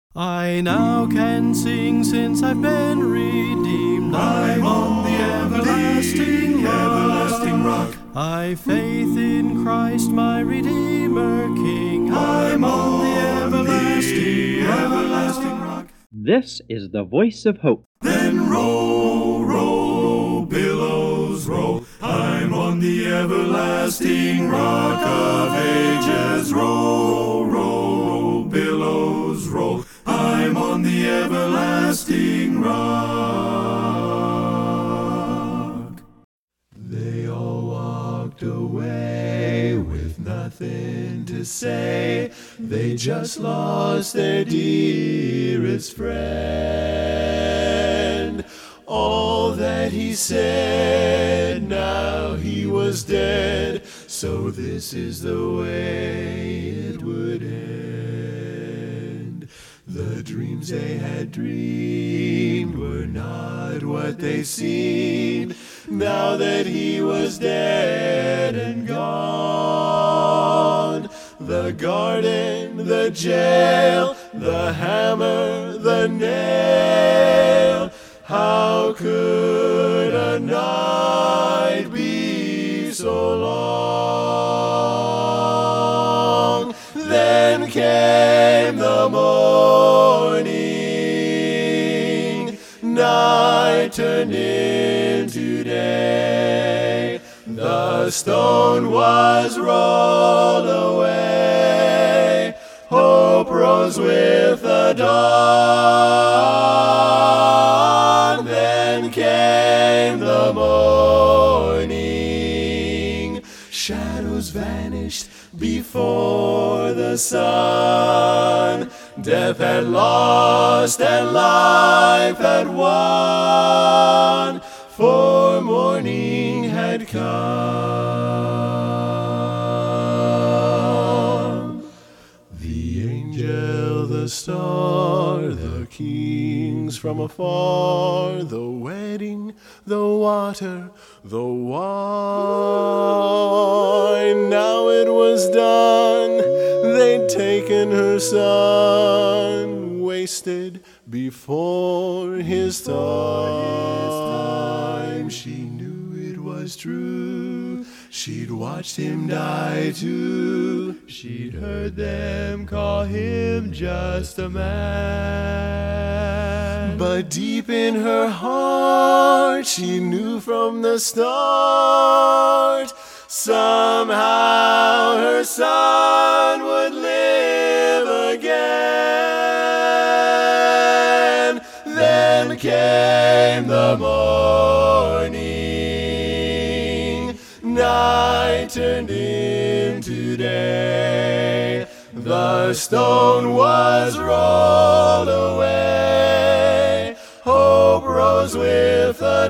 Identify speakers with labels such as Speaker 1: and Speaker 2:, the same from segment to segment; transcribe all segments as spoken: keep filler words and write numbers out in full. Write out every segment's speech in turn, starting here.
Speaker 1: I now can sing since I've been redeemed.
Speaker 2: I'm on the everlasting, everlasting rock.
Speaker 1: I've faith in Christ my Redeemer King.
Speaker 2: I'm on the everlasting, everlasting rock.
Speaker 3: This is the voice of hope.
Speaker 2: Then roll, roll, billows roll. I'm on the everlasting rock of ages. Roll, roll, billows roll. I'm on the everlasting rock. They all walked away with nothing to say. They just lost their dearest friend. All that he said, now he was dead. So this is the way it would end. The dreams they had dreamed were not what they seemed. Now that he was dead and gone, the garden, the jail, the hammer, the nail. How could a night be so long? Then came the morning, night turned into day. The stone was rolled away, hope rose with the dawn. Then came the morning, shadows vanished before the sun. Death had lost and life had won, for morning had come. The angel, the star, the kings from afar, the wedding, the water, the wine. Now it was done. They'd taken her son, wasted before his time. She knew it was true. She'd watched him die too. She'd heard them call him just a man. But deep in her heart, she knew from the start, somehow her son would live again. Then came the morning, night turned into day. The stone was rolled away, hope rose with the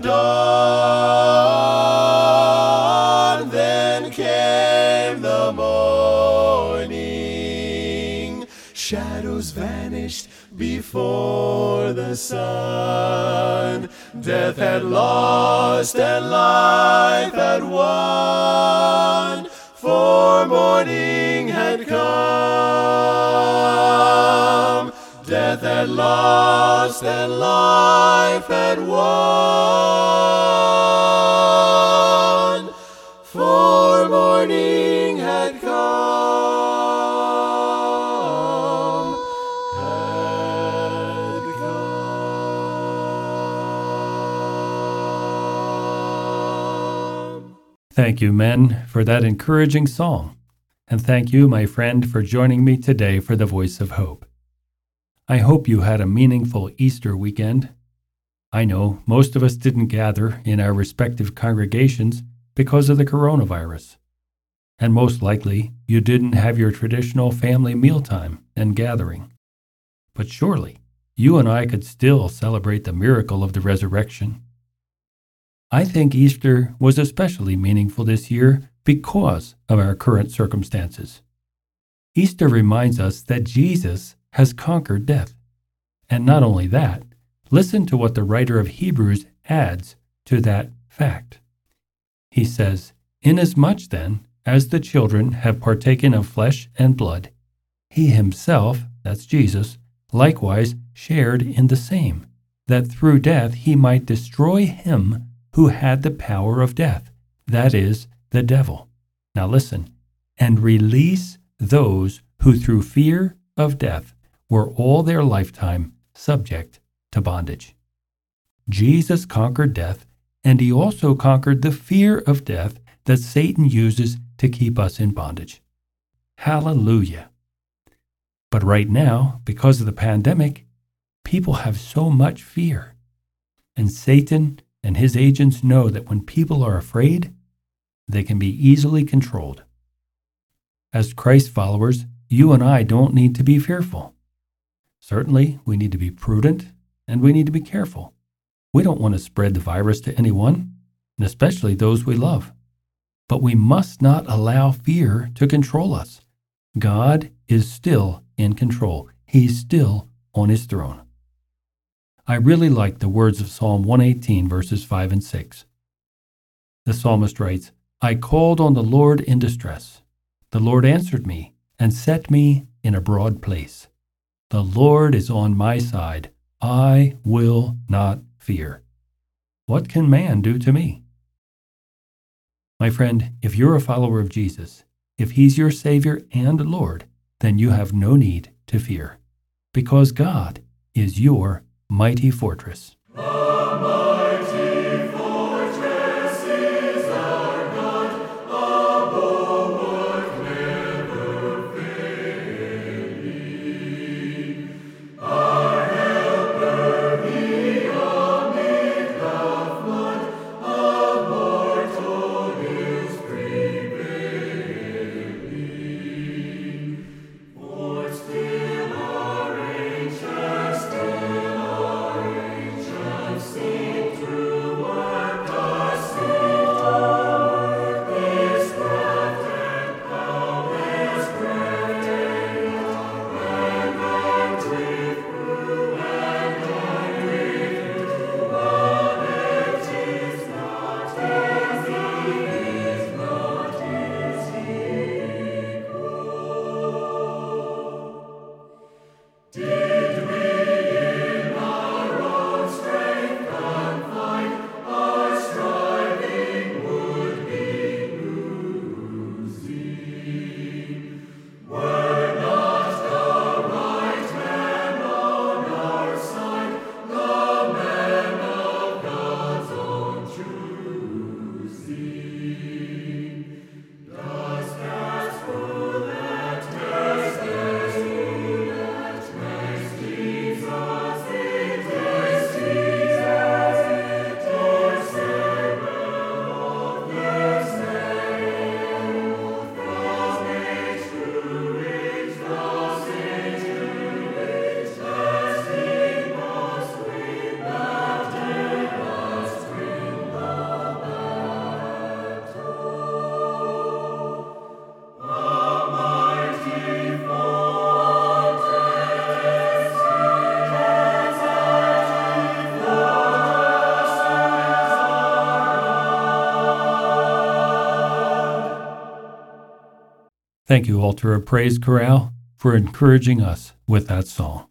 Speaker 2: dawn. Then came the morning, shadows vanished before the sun. Death had lost and life had won, for morning had come. Death had lost and life had won, for morning had come, had come.
Speaker 4: Thank you, men, for that encouraging song. And thank you, my friend, for joining me today for the Voice of Hope. I hope you had a meaningful Easter weekend. I know most of us didn't gather in our respective congregations because of the coronavirus. And most likely, you didn't have your traditional family mealtime and gathering. But surely, you and I could still celebrate the miracle of the resurrection. I think Easter was especially meaningful this year because of our current circumstances. Easter reminds us that Jesus has conquered death. And not only that, listen to what the writer of Hebrews adds to that fact. He says, "Inasmuch then as the children have partaken of flesh and blood, he himself," that's Jesus, likewise shared in the same, that through death he might destroy him who had the power of death, that is, the devil. Now listen, and release those who through fear of death were all their lifetime subject to bondage. Jesus conquered death, and he also conquered the fear of death that Satan uses to keep us in bondage. Hallelujah. But right now, because of the pandemic, people have so much fear. And Satan and his agents know that when people are afraid, they can be easily controlled. As Christ followers, you and I don't need to be fearful. Certainly, we need to be prudent and we need to be careful. We don't want to spread the virus to anyone, and especially those we love. But we must not allow fear to control us. God is still in control. He's still on his throne. I really like the words of Psalm one eighteen, verses five and six. The psalmist writes, I called on the Lord in distress. The Lord answered me and set me in a broad place. The Lord is on my side. I will not fear. What can man do to me? My friend, if you're a follower of Jesus, if he's your Savior and Lord, then you have no need to fear, because God is your mighty fortress. Thank you, Altar of Praise Chorale, for encouraging us with that song.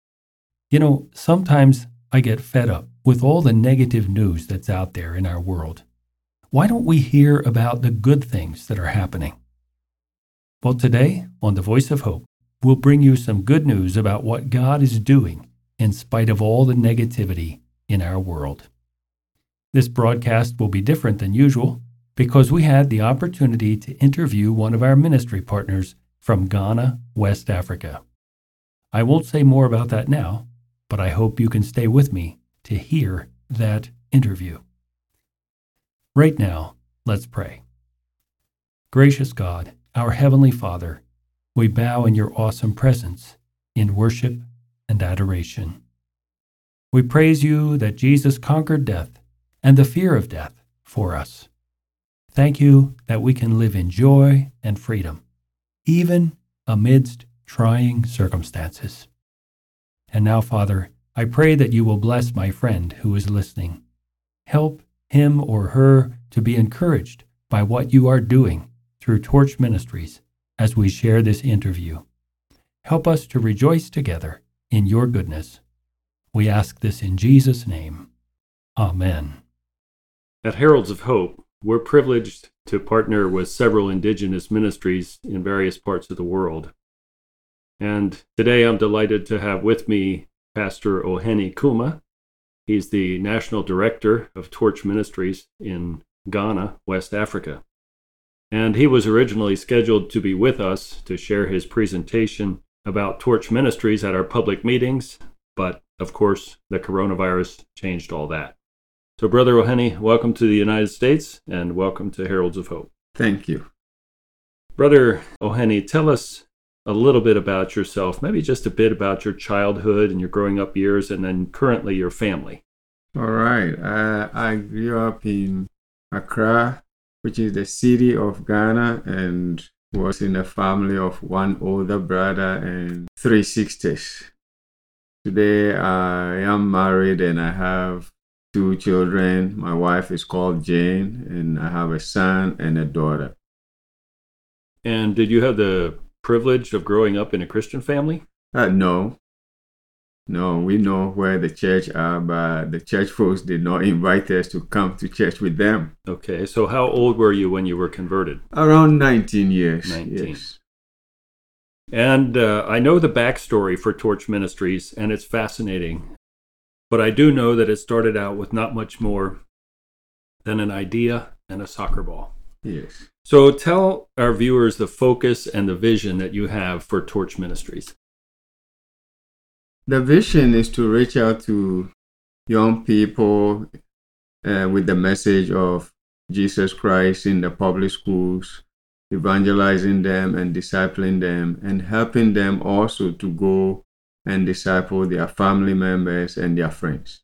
Speaker 4: You know, sometimes I get fed up with all the negative news that's out there in our world. Why don't we hear about the good things that are happening? Well, today, on The Voice of Hope, we'll bring you some good news about what God is doing in spite of all the negativity in our world. This broadcast will be different than usual because we had the opportunity to interview one of our ministry partners from Ghana, West Africa. I won't say more about that now, but I hope you can stay with me to hear that interview. Right now, let's pray. Gracious God, our Heavenly Father, we bow in your awesome presence in worship and adoration. We praise you that Jesus conquered death and the fear of death for us. Thank you that we can live in joy and freedom, even amidst trying circumstances. And now, Father, I pray that you will bless my friend who is listening. Help him or her to be encouraged by what you are doing through Torch Ministries as we share this interview. Help us to rejoice together in your goodness. We ask this in Jesus' name. Amen. At Heralds of Hope, we're privileged to partner with several indigenous ministries in various parts of the world. And today I'm delighted to have with me Pastor Ohene Kuma. He's the National Director of Torch Ministries in Ghana, West Africa. And he was originally scheduled to be with us to share his presentation about Torch Ministries at our public meetings, but of course, the coronavirus changed all that. So, Brother Ohene, welcome to the United States and welcome to Heralds of Hope.
Speaker 5: Thank you.
Speaker 4: Brother Ohene, tell us a little bit about yourself, maybe just a bit about your childhood and your growing up years, and then currently your family.
Speaker 5: All right. Uh, I grew up in Accra, which is the city of Ghana, and was in a family of one older brother and three sisters. Today, I am married and I have two children. My wife is called Jane, and I have a son and a daughter.
Speaker 4: And did you have the privilege of growing up in a Christian family?
Speaker 5: Uh, no. No, we know where the church are, but the church folks did not invite us to come to church with them.
Speaker 4: Okay, so how old were you when you were converted?
Speaker 5: Around nineteen years.
Speaker 4: nineteen.
Speaker 5: Yes.
Speaker 4: And uh, I know the backstory for Torch Ministries, and it's fascinating. But I do know that it started out with not much more than an idea and a soccer ball.
Speaker 5: Yes.
Speaker 4: So tell our viewers the focus and the vision that you have for Torch Ministries.
Speaker 5: The vision is to reach out to young people uh, with the message of Jesus Christ in the public schools, evangelizing them and discipling them, and helping them also to go and disciple their family members and their friends.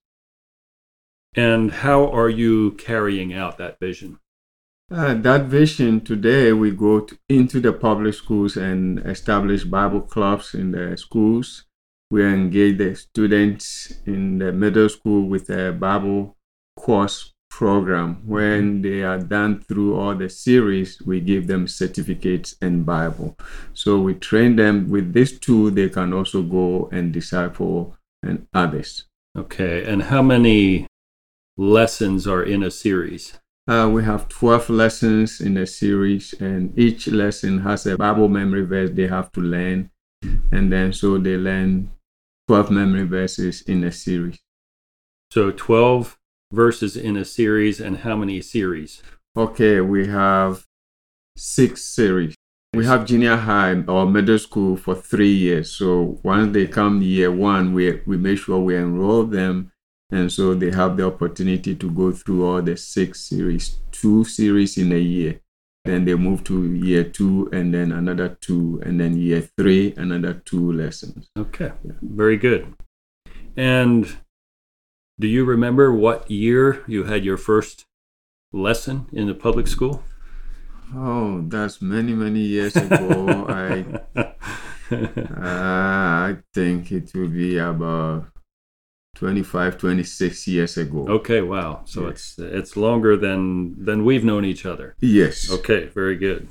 Speaker 4: And how are you carrying out that vision?
Speaker 5: Uh, that vision, today we go to, into the public schools and establish Bible clubs in the schools. We engage the students in the middle school with a Bible course program. When they are done through all the series, we give them certificates and Bible. So we train them with this tool. They can also go and disciple and others.
Speaker 4: Okay, and how many lessons are in a series?
Speaker 5: Uh, we have twelve lessons in a series, and each lesson has a Bible memory verse they have to learn. And then so they learn twelve memory verses in a series.
Speaker 4: So twelve verses in a series, and how many series?
Speaker 5: Okay, we have six series. We have junior high or middle school for three years. So once they come year one, we we make sure we enroll them, and so they have the opportunity to go through all the six series, two series in a year. Then they move to year two, and then another two, and then year three, another two lessons.
Speaker 4: Okay, yeah. Very good. And do you remember what year you had your first lesson in the public school?
Speaker 5: Oh, that's many, many years ago. I uh, I think it will be about twenty-five, twenty-six years ago.
Speaker 4: Okay, wow. So
Speaker 5: yes.
Speaker 4: it's it's longer than than we've known each other.
Speaker 5: Yes.
Speaker 4: Okay, very good.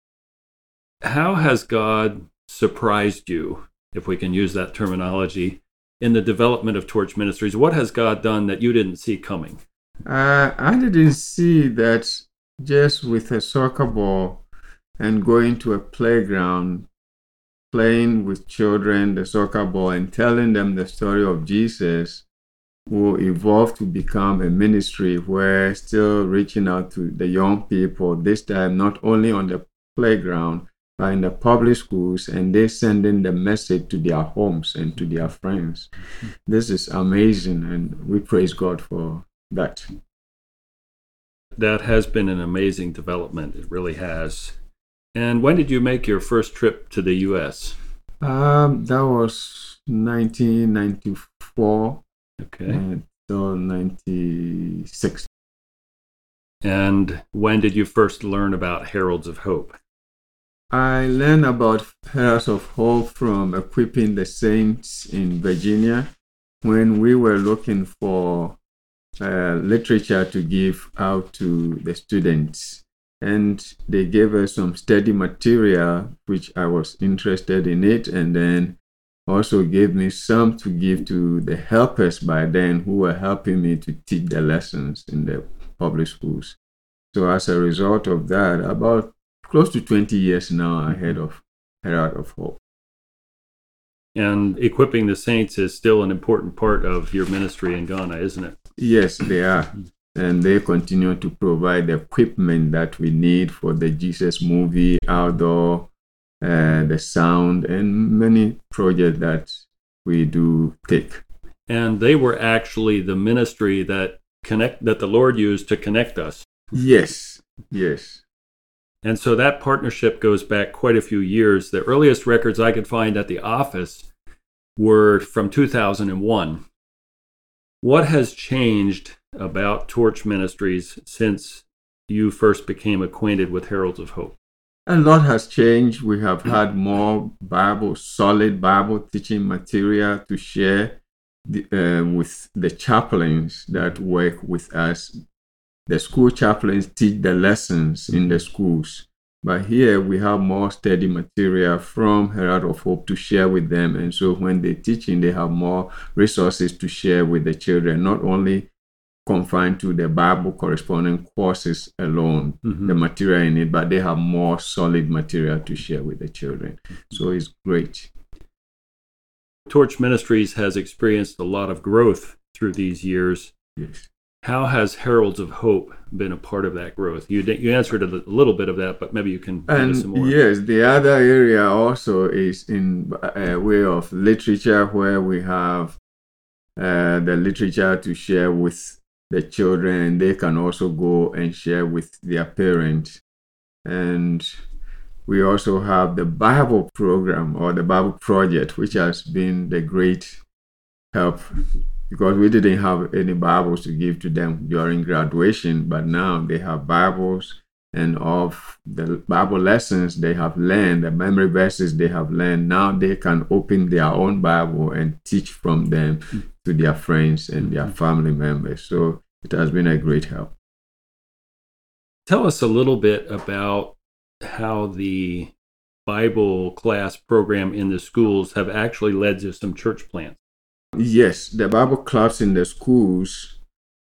Speaker 4: How has God surprised you, if we can use that terminology, in the development of Torch Ministries? What has God done that you didn't see coming?
Speaker 5: Uh, I didn't see that just with a soccer ball and going to a playground, playing with children, the soccer ball, and telling them the story of Jesus will evolve to become a ministry where still reaching out to the young people, this time not only on the playground, but in the public schools, and they sending the message to their homes and to their friends. Mm-hmm. This is amazing, and we praise God for that.
Speaker 4: That has been an amazing development. It really has. And when did you make your first trip to the U S?
Speaker 5: Um, that was nineteen ninety-four.
Speaker 4: Okay.
Speaker 5: Until ninety-six.
Speaker 4: And when did you first learn about Heralds of Hope?
Speaker 5: I learned about Heralds of Hope from Equipping the Saints in Virginia when we were looking for uh, literature to give out to the students. And they gave us some study material, which I was interested in it. And then also gave me some to give to the helpers by then who were helping me to teach the lessons in the public schools. So as a result of that, about close to twenty years now ahead of Herald of Hope.
Speaker 4: And equipping the saints is still an important part of your ministry in Ghana, isn't it?
Speaker 5: Yes, they are. And they continue to provide the equipment that we need for the Jesus movie, outdoor, uh, the sound, and many projects that we do take.
Speaker 4: And they were actually the ministry that connect that the Lord used to connect us.
Speaker 5: Yes, yes.
Speaker 4: And so that partnership goes back quite a few years. The earliest records I could find at the office were from two thousand one. What has changed about Torch Ministries since you first became acquainted with Heralds of Hope?
Speaker 5: A lot has changed. We have had more Bible, solid Bible teaching material to share the, uh, with the chaplains that work with us. The school chaplains teach the lessons in the schools. But here we have more study material from Herald of Hope to share with them. And so when they're teaching, they have more resources to share with the children, not only confined to the Bible corresponding courses alone, mm-hmm. the material in it, but they have more solid material to share with the children. So it's great.
Speaker 4: Torch Ministries has experienced a lot of growth through these years.
Speaker 5: Yes.
Speaker 4: How has Heralds of Hope been a part of that growth? You you answered a little bit of that, but maybe you can give
Speaker 5: and
Speaker 4: us some more.
Speaker 5: Yes, the other area also is in a way of literature, where we have uh, the literature to share with the children, and they can also go and share with their parents. And we also have the Bible program or the Bible project, which has been the great help, because we didn't have any Bibles to give to them during graduation, but now they have Bibles, and of the Bible lessons they have learned, the memory verses they have learned, now they can open their own Bible and teach from them to their friends and their family members. So it has been a great help.
Speaker 4: Tell us a little bit about how the Bible class program in the schools have actually led to some church plants.
Speaker 5: Yes, the Bible clubs in the schools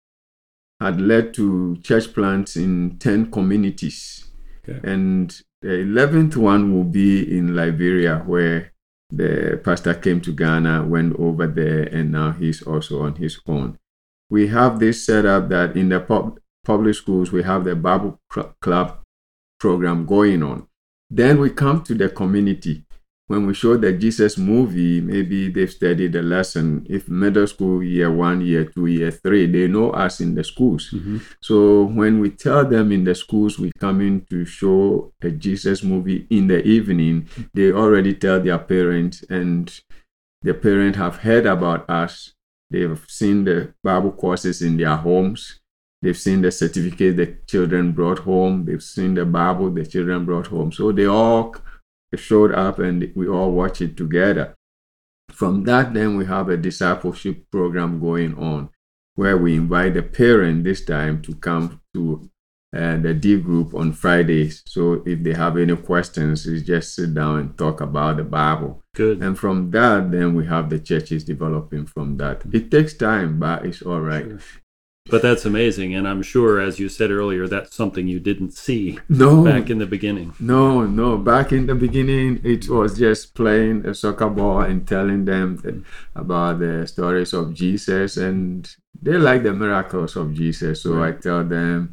Speaker 5: had led to church plants in ten communities. Okay. And the eleventh one will be in Liberia, where the pastor came to Ghana, went over there, and now he's also on his own. We have this set up that in the pub- public schools, we have the Bible club program going on. Then we come to the community. When we show the Jesus movie, maybe they've studied the lesson. If middle school, year one, year two, year three, they know us in the schools. Mm-hmm. So when we tell them in the schools, we come in to show a Jesus movie in the evening, they already tell their parents, and the parents have heard about us. They've seen the Bible courses in their homes. They've seen the certificate the children brought home. They've seen the Bible the children brought home. So they all showed up and we all watch it together. From that, then we have a discipleship program going on, where we invite the parent this time to come to uh, the D group on Fridays. So if they have any questions, it's just sit down and talk about the Bible.
Speaker 4: Good.
Speaker 5: And from that, then we have the churches developing from that. It takes time, but it's all right.
Speaker 4: Sure. But that's amazing. And I'm sure, as you said earlier, that's something you didn't see
Speaker 5: no,
Speaker 4: back in the beginning.
Speaker 5: No, no. Back in the beginning, it was just playing a soccer ball and telling them the, about the stories of Jesus. And they like the miracles of Jesus. So right. I tell them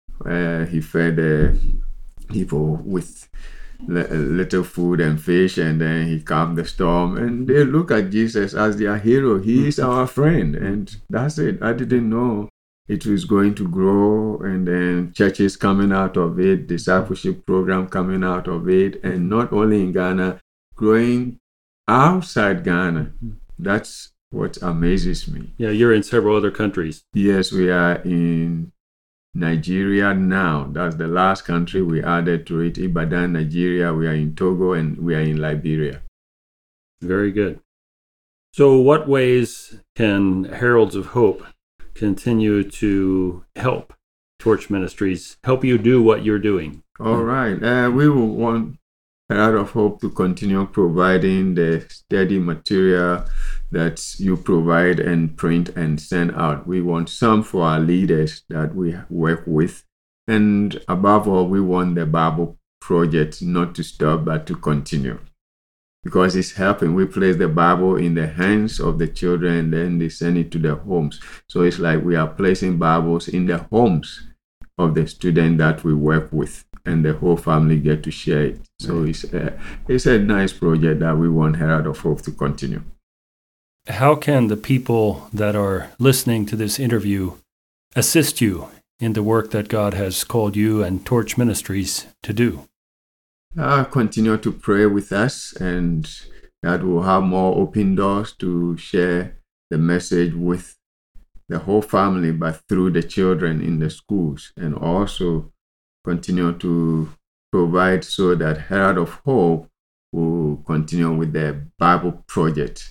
Speaker 5: uh, he fed the people with little food and fish, and then he calmed the storm. And they look at Jesus as their hero. He is our friend. And that's it. I didn't know it was going to grow, and then churches coming out of it, discipleship program coming out of it, and not only in Ghana, growing outside Ghana. That's what amazes me.
Speaker 4: Yeah, you're in several other countries.
Speaker 5: Yes, we are in Nigeria now. That's the last country we added to it. Ibadan, Nigeria. We are in Togo, and we are in Liberia.
Speaker 4: Very good. So what ways can Heralds of Hope continue to help Torch Ministries, help you do what you're doing?
Speaker 5: All right. Uh, we will want Herald of Hope to continue providing the study material that you provide and print and send out. We want some for our leaders that we work with. And above all, we want the Bible project not to stop, but to continue. Because it's helping. We place the Bible in the hands of the children, and then they send it to their homes. So it's like we are placing Bibles in the homes of the student that we work with, and the whole family get to share it. So it's a, it's a nice project that we want Herald of Hope to continue.
Speaker 4: How can the people that are listening to this interview assist you in the work that God has called you and Torch Ministries to do?
Speaker 5: Uh, continue to pray with us, and that will have more open doors to share the message with the whole family, but through the children in the schools, and also continue to provide so that Herald of Hope will continue with the Bible project.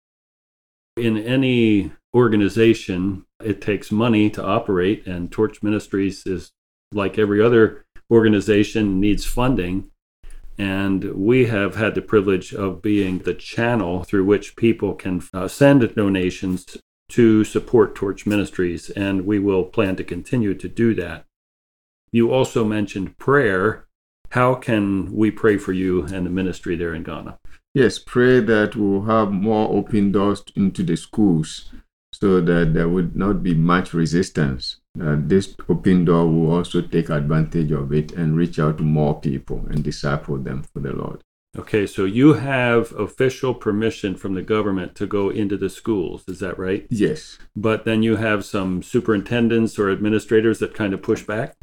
Speaker 4: In any organization, it takes money to operate, and Torch Ministries is like every other organization, needs funding. And we have had the privilege of being the channel through which people can uh, send donations to support Torch Ministries, and we will plan to continue to do that. You also mentioned prayer. How can we pray for you and the ministry there in Ghana?
Speaker 5: Yes, pray that we'll have more open doors into the schools so that there would not be much resistance. Uh, this open door will also take advantage of it and reach out to more people and disciple them for the Lord.
Speaker 4: Okay, so you have official permission from the government to go into the schools, is that right?
Speaker 5: Yes.
Speaker 4: But then you have some superintendents or administrators that kind of push back?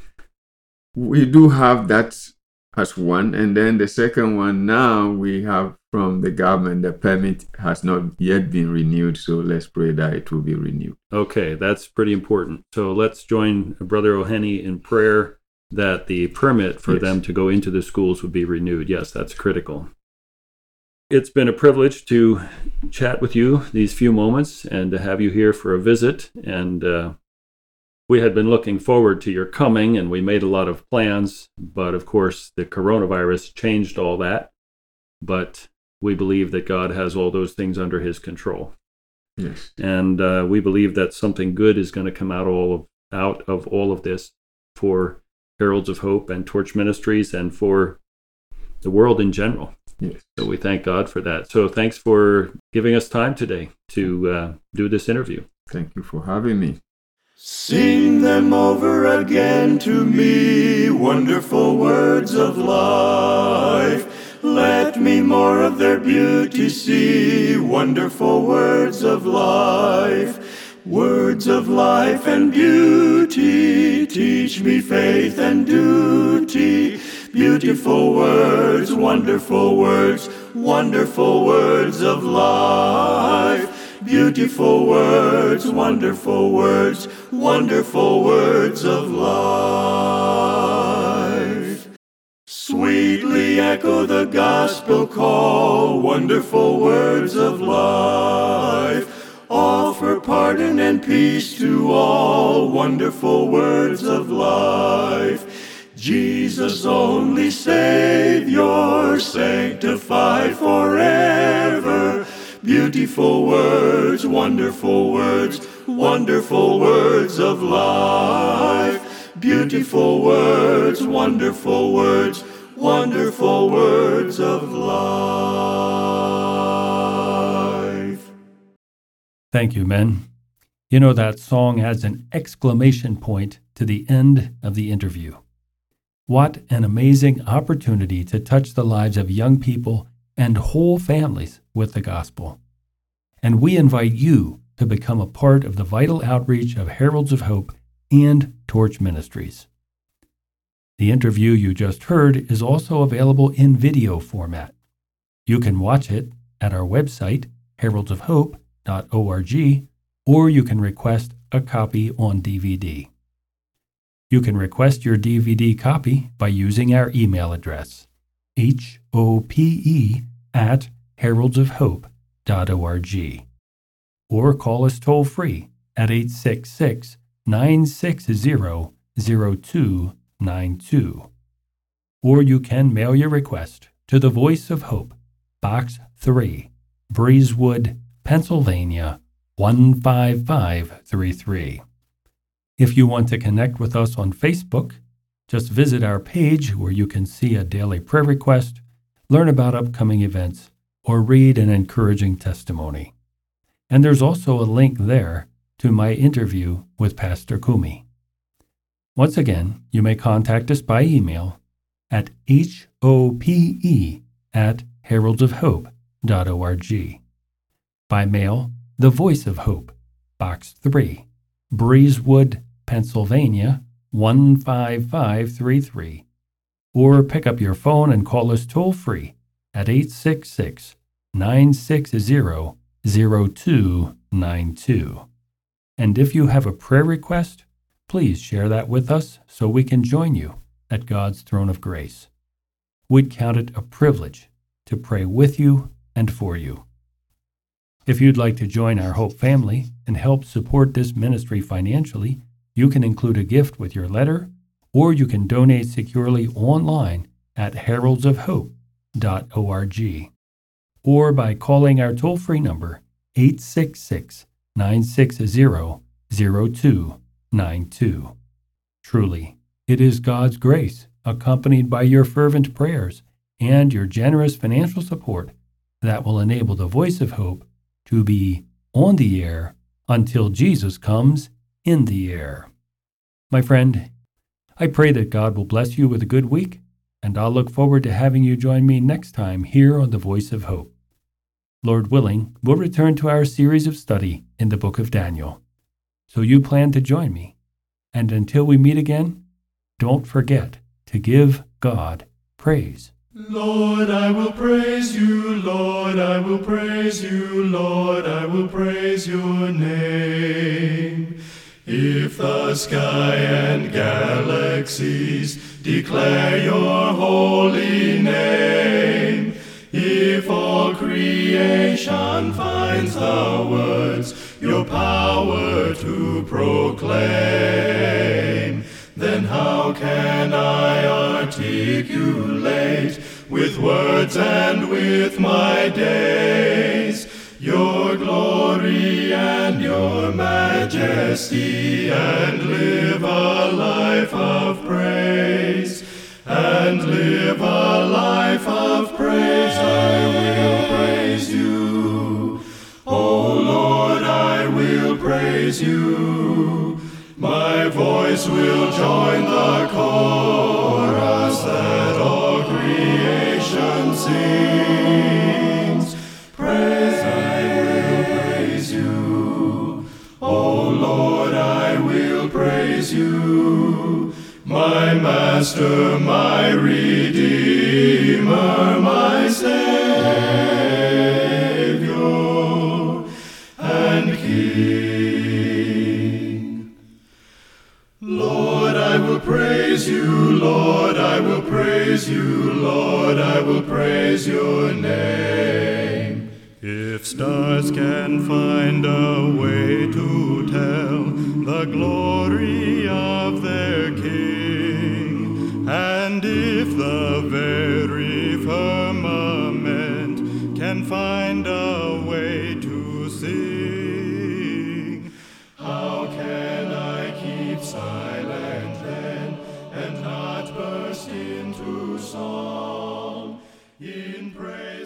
Speaker 5: We do have that as one. And then the second one, now we have from the government, the permit has not yet been renewed. So let's pray that it will be renewed.
Speaker 4: Okay, that's pretty important. So let's join Brother O'Henny in prayer that the permit for
Speaker 5: yes.
Speaker 4: them to go into the schools would be renewed. Yes, that's critical. It's been a privilege to chat with you these few moments and to have you here for a visit. And uh, we had been looking forward to your coming, and we made a lot of plans. But of course, the coronavirus changed all that. But we believe that God has all those things under his control.
Speaker 5: Yes.
Speaker 4: And uh, we believe that something good is going to come out all of, out of all of this for Heralds of Hope and Torch Ministries and for the world in general.
Speaker 5: Yes.
Speaker 4: So we thank God for that. So thanks for giving us time today to uh, do this interview.
Speaker 5: Thank you for having me.
Speaker 2: Sing them over again to me, wonderful words of life. Let me more of their beauty see, wonderful words of life. Words of life and beauty, teach me faith and duty. Beautiful words, wonderful words, wonderful words of life. Beautiful words, wonderful words, wonderful words of life. Sweetly echo the gospel call, wonderful words of life. Offer pardon and peace to all, wonderful words of life. Jesus only Savior, sanctified forever. Beautiful words, wonderful words, wonderful words of life. Beautiful words, wonderful words, wonderful words of life.
Speaker 4: Thank you, men. You know, that song adds an exclamation point to the end of the interview. What an amazing opportunity to touch the lives of young people and whole families with the gospel. And we invite you to become a part of the vital outreach of Heralds of Hope and Torch Ministries. The interview you just heard is also available in video format. You can watch it at our website, heralds of hope dot org, or you can request a copy on D V D. You can request your D V D copy by using our email address, H O P E at heralds of hope dot org, or call us toll-free at eight six six, nine six zero, zero two nine two. Or you can mail your request to the Voice of Hope, Box three, Breezewood, Pennsylvania, one five five three three. If you want to connect with us on Facebook, just visit our page where you can see a daily prayer request, learn about upcoming events, or read an encouraging testimony. And there's also a link there to my interview with Pastor Kumi. Once again, you may contact us by email at hope at heraldsofhope dot org. By mail, The Voice of Hope, Box three, Breezewood, Pennsylvania, one five five three three. Or pick up your phone and call us toll-free at eight six six, nine six zero, zero two nine two. And if you have a prayer request, please share that with us so we can join you at God's throne of grace. We'd count it a privilege to pray with you and for you. If you'd like to join our Hope family and help support this ministry financially, you can include a gift with your letter, or you can donate securely online at heralds of hope dot org, or by calling our toll-free number eight six six, nine six zero, zero two nine two. Truly, it is God's grace, accompanied by your fervent prayers and your generous financial support, that will enable the Voice of Hope to be on the air until Jesus comes in the air. My friend, I pray that God will bless you with a good week, and I'll look forward to having you join me next time here on the Voice of Hope. Lord willing, we'll return to our series of study in the book of Daniel. So you plan to join me. And until we meet again, don't forget to give God praise.
Speaker 2: Lord, I will praise you, Lord, I will praise you, Lord, I will praise your name. If the sky and galaxies declare your holy name, if all creation finds the words your power to proclaim, then how can I articulate with words and with my days your glory and your majesty, and live a life of praise, and live a life of praise? I will praise you, O Lord, I will praise you. My voice will join the chorus that all creation sings. Praise, I will praise you. O Lord, I will praise you. My Master, my Redeemer, my Savior and King. Lord, I will praise you, Lord, I will praise you, Lord, I will praise your name. If stars can find a way to tell the glory of their King, and if the very firmament can find a way to sing, how can I keep silent then and not burst into song in praise?